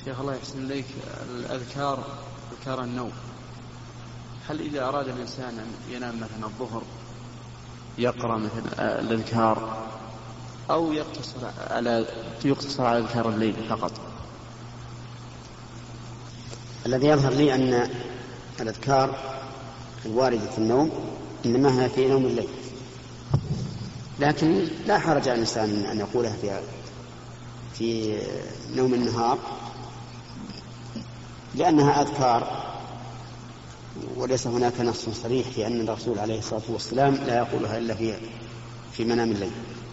يا الله يحسن إليك، الأذكار أذكار النوم، هل إذا أراد الإنسان أن ينام مثلا الظهر يقرأ مثل الأذكار أو يقتصر على أذكار الليل فقط؟ الذي يظهر لي أن الأذكار الواردة في النوم إنما هي في نوم الليل، لكن لا حرج على الإنسان أن يقولها في نوم النهار، لأنها أذكار وليس هناك نص صريح في أن الرسول عليه الصلاة والسلام لا يقولها إلا في منام الليل.